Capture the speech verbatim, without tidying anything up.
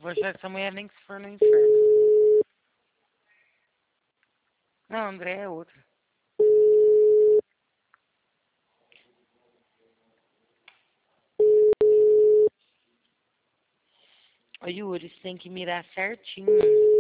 vou ajudar essa mulher nem que se for no inferno. Não, André é outra. Ô, Yuri, você tem que mirar certinho.